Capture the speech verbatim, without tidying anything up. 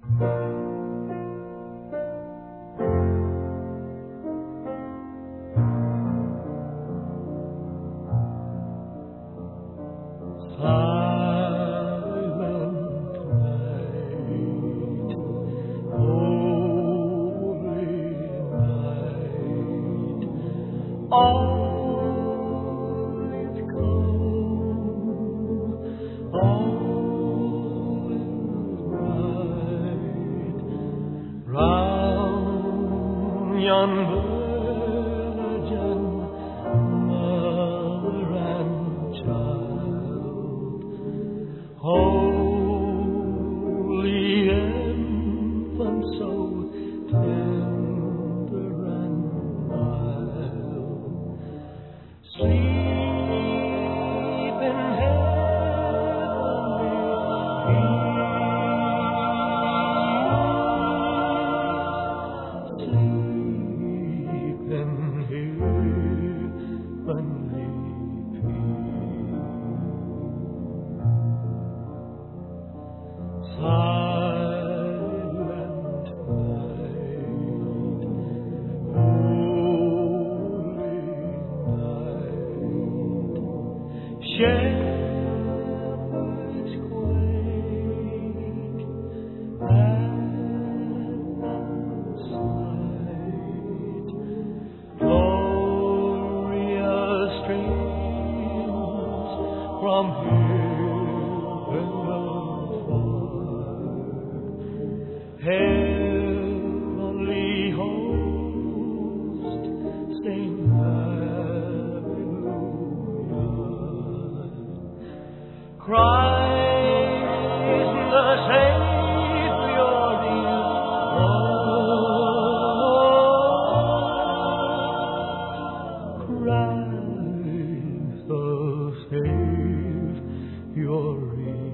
All is calm, all is bright, round yon virgin mother and child, holy infant, so tender and mild. Sleep in heavenly peace. Sleep in heavenly peace. Silent night, shepherds quake at sight, glorious streams from heaven afar, heavenly host sing Christ the Savior is born. Christ the Savior is